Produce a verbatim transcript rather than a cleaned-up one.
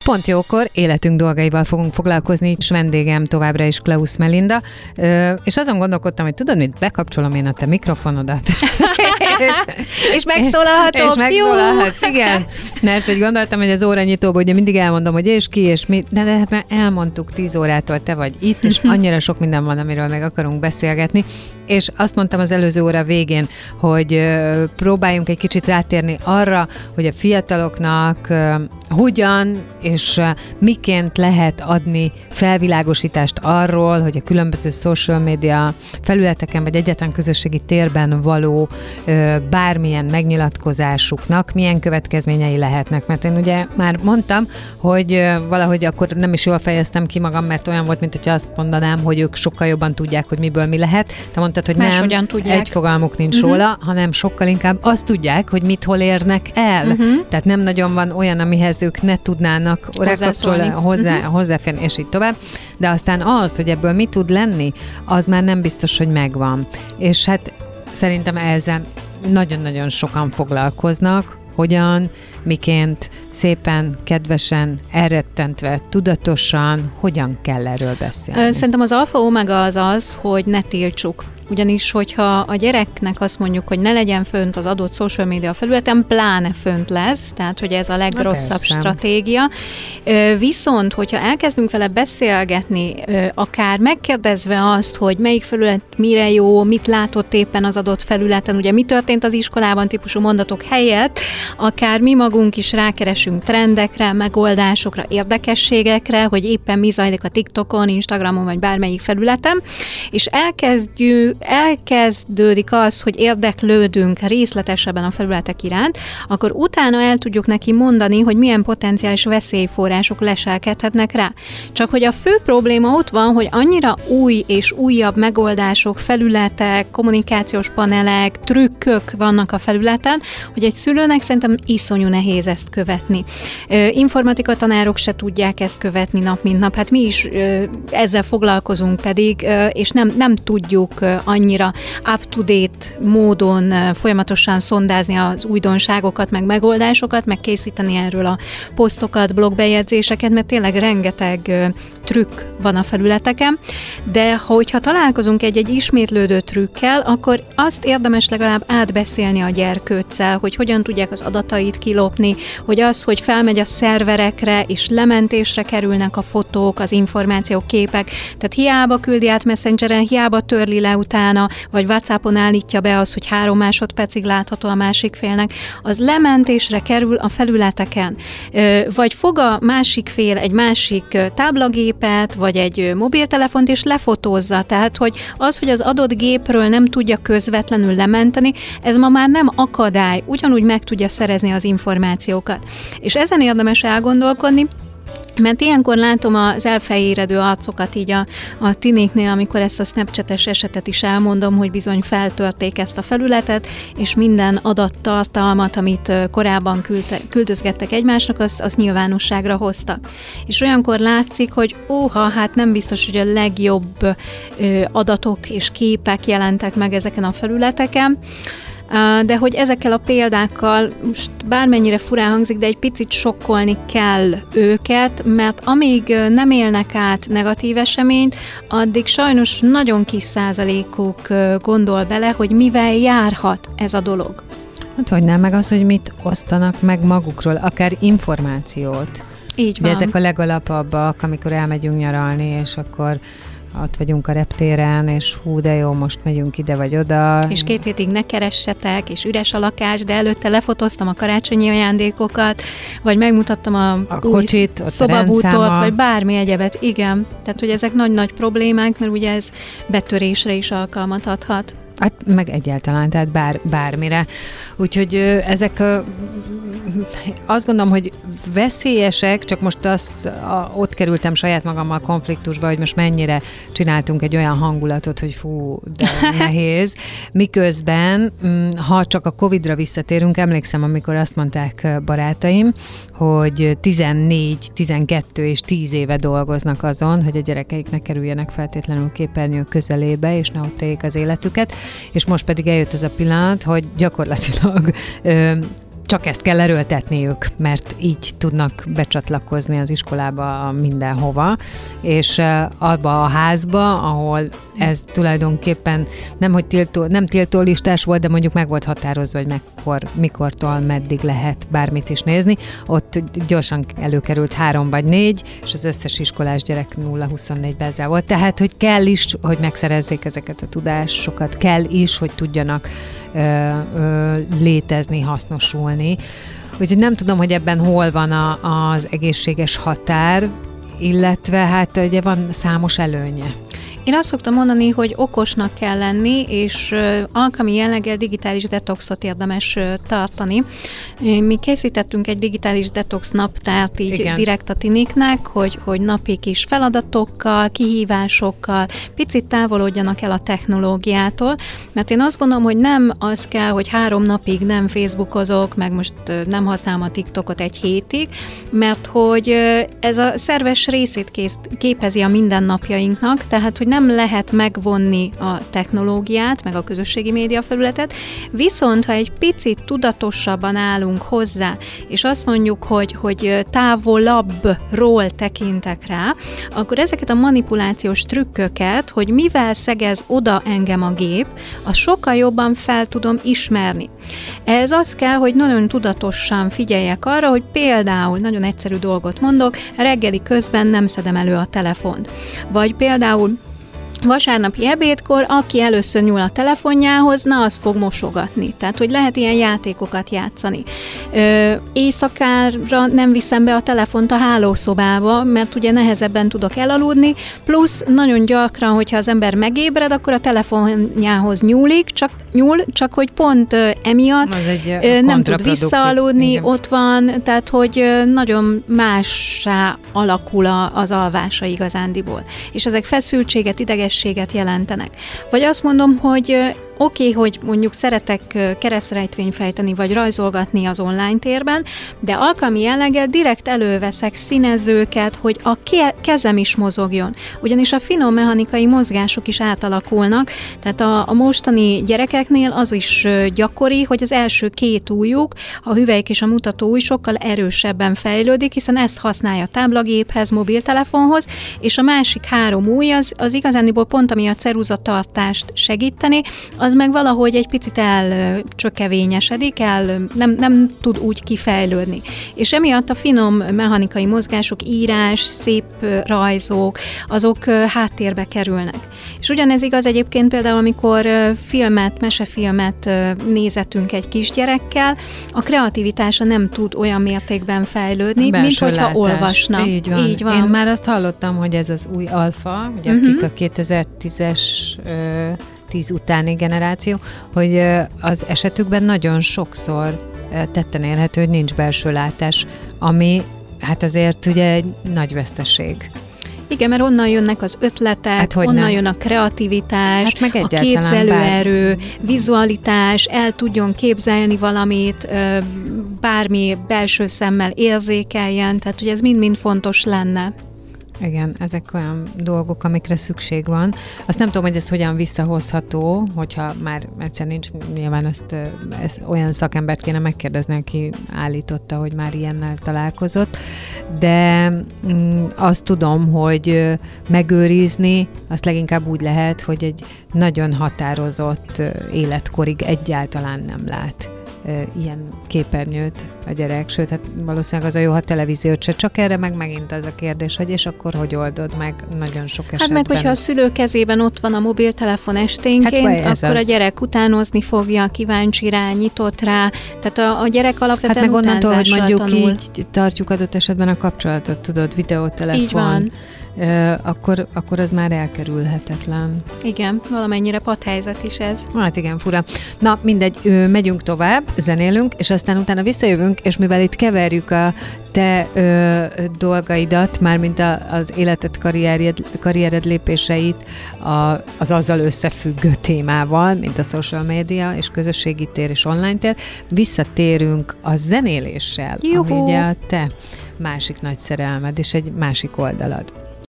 Pont jókor életünk dolgaival fogunk foglalkozni, és vendégem továbbra is Klaus Melinda, és azon gondolkodtam, hogy tudod mit, bekapcsolom én a te mikrofonodat. és, és megszólalhatok. És megszólalhatsz, igen. Mert hogy gondoltam, hogy az óranyitóban ugye mindig elmondom, hogy és ki, és mi, de, de hát már elmondtuk tíz órától, te vagy itt, és annyira sok minden van, amiről meg akarunk beszélgetni. És azt mondtam az előző óra végén, hogy próbáljunk egy kicsit rátérni arra, hogy a fiataloknak hogyan és miként lehet adni felvilágosítást arról, hogy a különböző social media felületeken vagy egyetlen közösségi térben való bármilyen megnyilatkozásuknak milyen következményei lehetnek. Mert én ugye már mondtam, hogy valahogy akkor nem is jól fejeztem ki magam, mert olyan volt, mint hogyha azt mondanám, hogy ők sokkal jobban tudják, hogy miből mi lehet. Te mondtad, hogy Más nem, egy fogalmuk nincs uh-huh. róla, hanem sokkal inkább azt tudják, hogy mit hol érnek el. Uh-huh. Tehát nem nagyon van olyan, amihez ők ne tudnának hozzá, hozzá, uh-huh. hozzáférni, és így tovább. De aztán az, hogy ebből mi tud lenni, az már nem biztos, hogy megvan. És hát szerintem ezzel nagyon-nagyon sokan foglalkoznak, hogyan, miként, szépen, kedvesen, elrettentve, tudatosan, hogyan kell erről beszélni. Szerintem az alfa omega az az, hogy ne tiltsuk. Ugyanis, hogyha a gyereknek azt mondjuk, hogy ne legyen fönt az adott social media felületen, pláne fönt lesz, tehát, hogy ez a legrosszabb Na, stratégia. Viszont, hogyha elkezdünk vele beszélgetni, akár megkérdezve azt, hogy melyik felület mire jó, mit látott éppen az adott felületen, ugye mi történt az iskolában típusú mondatok helyett, akár mi magunk is rákeresünk trendekre, megoldásokra, érdekességekre, hogy éppen mi zajlik a TikTokon, Instagramon, vagy bármelyik felületen, és elkezdjük elkezdődik az, hogy érdeklődünk részletesebben a felületek iránt, akkor utána el tudjuk neki mondani, hogy milyen potenciális veszélyforrások leselkedhetnek rá. Csak hogy a fő probléma ott van, hogy annyira új és újabb megoldások, felületek, kommunikációs panelek, trükkök vannak a felületen, hogy egy szülőnek szerintem iszonyú nehéz ezt követni. Informatika tanárok se tudják ezt követni nap mint nap, hát mi is ezzel foglalkozunk pedig, és nem, nem tudjuk annyira up-to-date módon folyamatosan szondázni az újdonságokat, meg megoldásokat, meg készíteni erről a posztokat, blogbejegyzéseket, mert tényleg rengeteg trükk van a felületeken, de hogyha találkozunk egy-egy ismétlődő trükkel, akkor azt érdemes legalább átbeszélni a gyerkőccel, hogy hogyan tudják az adatait kilopni, hogy az, hogy felmegy a szerverekre, és lementésre kerülnek a fotók, az információk, képek, tehát hiába küldi át Messengeren, hiába törli le utána, vagy WhatsAppon állítja be az, hogy három másodpercig látható a másik félnek, az lementésre kerül a felületeken. Vagy fog a másik fél egy másik táblagépet, vagy egy mobiltelefont, és lefotózza. Tehát, hogy az, hogy az adott gépről nem tudja közvetlenül lementeni, ez ma már nem akadály, ugyanúgy meg tudja szerezni az információkat. És ezen érdemes elgondolkodni, mert ilyenkor látom az elfehéredő arcokat így a, a tinéknél, amikor ezt a Snapchat-es esetet is elmondom, hogy bizony feltörték ezt a felületet, és minden adattartalmat, amit korábban küldte, küldözgettek egymásnak, azt, azt nyilvánosságra hoztak. És olyankor látszik, hogy óha, hát nem biztos, hogy a legjobb ö, adatok és képek jelentek meg ezeken a felületeken, de hogy ezekkel a példákkal most bármennyire furán hangzik, de egy picit sokkolni kell őket, mert amíg nem élnek át negatív eseményt, addig sajnos nagyon kis százalékuk gondol bele, hogy mivel járhat ez a dolog. Hát hogy nem, meg az, hogy mit osztanak meg magukról, akár információt. Így van. De ezek a legalapabbak, amikor elmegyünk nyaralni, és akkor ott vagyunk a reptéren, és hú, de jó, most megyünk ide vagy oda. És két hétig ne keressetek, és üres a lakás, de előtte lefotóztam a karácsonyi ajándékokat, vagy megmutattam a, a kocsit, szobabútort, vagy bármi egyebet. Igen, tehát hogy ezek nagy-nagy problémák, mert ugye ez betörésre is alkalmat adhat. Hát meg egyáltalán, tehát bár, bármire. Úgyhogy ezek azt gondolom, hogy veszélyesek, csak most azt, a, ott kerültem saját magammal konfliktusba, hogy most mennyire csináltunk egy olyan hangulatot, hogy fú, de nehéz. Miközben, ha csak a Covidra visszatérünk, emlékszem, amikor azt mondták barátaim, hogy tizennégy, tizenkettő és tíz éve dolgoznak azon, hogy a gyerekeik ne kerüljenek feltétlenül képernyő közelébe, és ne ott éljék az életüket, és most pedig eljött ez a pillanat, hogy gyakorlatilag ö, csak ezt kell erőltetniük, mert így tudnak becsatlakozni az iskolába mindenhova, és abba a házba, ahol ez tulajdonképpen nem, hogy tiltó, nem tiltó listás volt, de mondjuk meg volt határozva, hogy mekkor, mikortól meddig lehet bármit is nézni, ott gyorsan előkerült három vagy négy, és az összes iskolás gyerek nulla huszonnégyben ezzel volt. Tehát, hogy kell is, hogy megszerezzék ezeket a tudásokat, kell is, hogy tudjanak ö, ö, létezni, hasznosulni. Úgyhogy nem tudom, hogy ebben hol van a, az egészséges határ, illetve hát ugye van számos előnye. Én azt szoktam mondani, hogy okosnak kell lenni, és uh, alkalmi jelleggel digitális detoxot érdemes uh, tartani. Mi készítettünk egy digitális detox naptárt így Igen. direkt a tiniknek, hogy, hogy napi kis feladatokkal, kihívásokkal, picit távolodjanak el a technológiától, mert én azt gondolom, hogy nem az kell, hogy három napig nem Facebookozok, meg most uh, nem használom a TikTokot egy hétig, mert hogy uh, ez a szerves részét kész, képezi a mindennapjainknak, tehát hogy nem lehet megvonni a technológiát, meg a közösségi média felületet, viszont ha egy picit tudatosabban állunk hozzá, és azt mondjuk, hogy, hogy távolabbról tekintek rá, akkor ezeket a manipulációs trükköket, hogy mivel szegez oda engem a gép, azt sokkal jobban fel tudom ismerni. Ez az kell, hogy nagyon tudatosan figyeljek arra, hogy például, nagyon egyszerű dolgot mondok, reggeli közben nem szedem elő a telefont. Vagy például vasárnapi ebédkor, aki először nyúl a telefonjához, na, az fog mosogatni. Tehát, hogy lehet ilyen játékokat játszani. Ö, éjszakára nem viszem be a telefont a hálószobába, mert ugye nehezebben tudok elaludni, plusz nagyon gyakran, hogyha az ember megébred, akkor a telefonjához nyúlik, csak nyúl, csak hogy pont ö, emiatt ö, nem tud visszaaludni, Igen. ott van, tehát, hogy ö, nagyon mássá alakul a, az alvása igazándiból. És ezek feszültséget, idegességet jelentenek. Vagy azt mondom, hogy oké, okay, hogy mondjuk szeretek keresztrejtvényt fejteni, vagy rajzolgatni az online térben, de alkalmi jelleggel direkt előveszek színezőket, hogy a kezem is mozogjon. Ugyanis a finom mechanikai mozgások is átalakulnak, tehát a, a mostani gyerekeknél az is gyakori, hogy az első két ujjuk, a hüvelyk és a mutató ujj sokkal erősebben fejlődik, hiszen ezt használja táblagéphez, mobiltelefonhoz, és a másik három ujj az, az igazániból pont, ami a ceruzatartást segíteni, az meg valahogy egy picit elcsökevényesedik, el, nem, nem tud úgy kifejlődni. És emiatt a finom mechanikai mozgások, írás, szép rajzok, azok háttérbe kerülnek. És ugyanez igaz egyébként például, amikor filmet, mesefilmet nézetünk egy kisgyerekkel, a kreativitása nem tud olyan mértékben fejlődni, Belső mint hogyha olvasna. Így van. Így van. Én már azt hallottam, hogy ez az új alfa, ugye uh-huh. akik a kétezer-tízes tíz utáni generáció, hogy az esetükben nagyon sokszor tetten érhető, hogy nincs belső látás, ami hát azért ugye egy nagy veszteség. Igen, mert onnan jönnek az ötletek, hát, onnan nem. jön a kreativitás, hát a képzelőerő, bár... vizualitás, el tudjon képzelni valamit, bármi belső szemmel érzékeljen, tehát hogy ez mind-mind fontos lenne. Igen, ezek olyan dolgok, amikre szükség van. Azt nem tudom, hogy ez hogyan visszahozható, hogyha már egyszer nincs, nyilván ezt, ezt olyan szakembert kéne megkérdezni, aki állította, hogy már ilyennel találkozott, de mm, azt tudom, hogy megőrizni azt leginkább úgy lehet, hogy egy nagyon határozott életkorig egyáltalán nem lát ilyen képernyőt a gyerek, sőt, hát valószínűleg az a jó, ha televíziót se, csak erre meg megint az a kérdés, hogy és akkor hogy oldod meg nagyon sok esetben. Hát meg, hogyha a szülő kezében ott van a mobiltelefon esténként, hát, akkor az. a gyerek utánozni fogja, kíváncsi rá, nyitott rá, tehát a, a gyerek alapvetően hát meg onnantól, hogy mondjuk tanul. Így tartjuk adott esetben a kapcsolatot, tudod, videótelefon. Így van. Uh, akkor, akkor az már elkerülhetetlen. Igen, valamennyire padhelyzet is ez. Hát igen, fura. Na, mindegy, ö, megyünk tovább, zenélünk, és aztán utána visszajövünk, és mivel itt keverjük a te ö, dolgaidat, mármint a, az életed, karriered, karriered lépéseit a, az azzal összefüggő témával, mint a social media, és közösségi tér, és online tér, visszatérünk a zenéléssel, Juhu. ami ugye a te másik nagy szerelmed, és egy másik oldalad.